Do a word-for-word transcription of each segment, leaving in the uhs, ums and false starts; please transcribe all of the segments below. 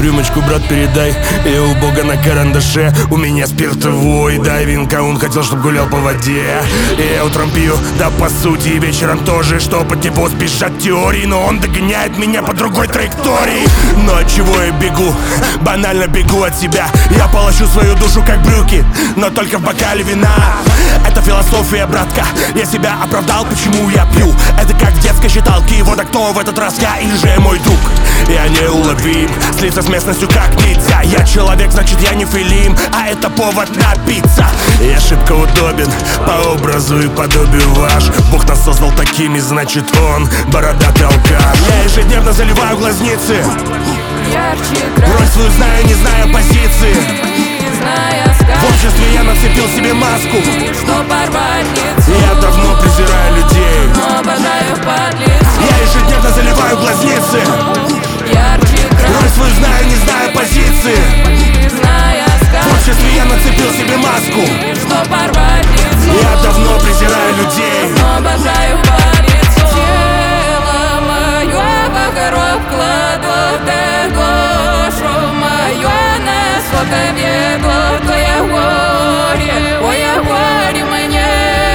рюмочку, брат, передай. Я у бога на карандаше, у меня спиртовой. Дай винка, он хотел, чтоб гулял по воде. И я утром пью, да по сути, и вечером тоже, чтоб от него сбежать теории. Но он догоняет меня по другой траектории. Но от чего я бегу? Банально бегу от себя. Я полощу свою душу как брюки, но только в бокале вина. Это философия, братка. Я себя оправдал, почему я пью. Это как в детской считалке. Вот а кто в этот раз, я или же мой друг? Я неуловим, слиться с местностью как нельзя. Я человек, значит я не филим, а это повод напиться. Я шибко удобен по образу и подобию ваш. Бог нас создал такими, значит он бородатый алкаш. Я ежедневно заливаю глазницы, роль свою знаю, не зная позиции. В обществе я нацепил себе маску. Я давно презираю людей, я ежедневно заливаю глазницы. Роль свою знаю, не зная позиции. В обществе я нацепил себе маску. Я давно презираю людей. Тело мое вокруг кладу, ты душу мою на сколько бегло, то я горе, ой, я горе мне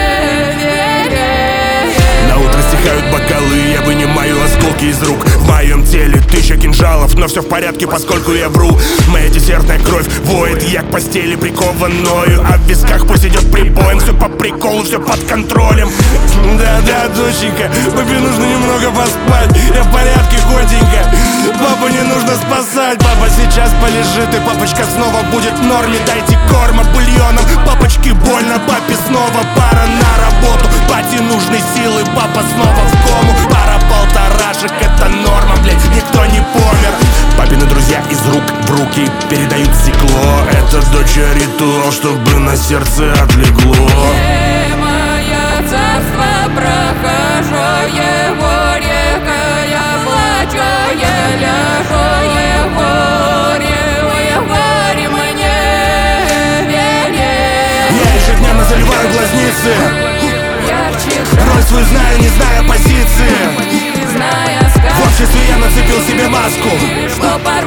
вере. На утро стихают бокалы, я вынимаю осколки из рук. В моем теле тысяча кинжалов, но все в порядке, поскольку я вру. Моя десертная кровь воет, я к постели прикованною, а в висках пусть идет прибоем. Все по приколу, все под контролем. Да-да, доченька, папе нужно немного поспать. Я в порядке, котенька, папу не нужно спасать. Папа сейчас полежит, и папочка снова будет в норме. Дайте корма бульоном, папочке больно, папе снова пора на работу. Папе нужны силы, папа снова в кому. Пара полторашек, это норма, блять, никто не помер. Папины друзья из рук в руки передают стекло. Это дочь ритуал, чтобы на сердце отлегло. Моя царство прохожу, его река, я плачу, я ляжу, его реку, его ре мне вере. Я ежедневно заливаю глазницы, роль свою знаю, не зная позиции. В обществе я нацепил себе маску.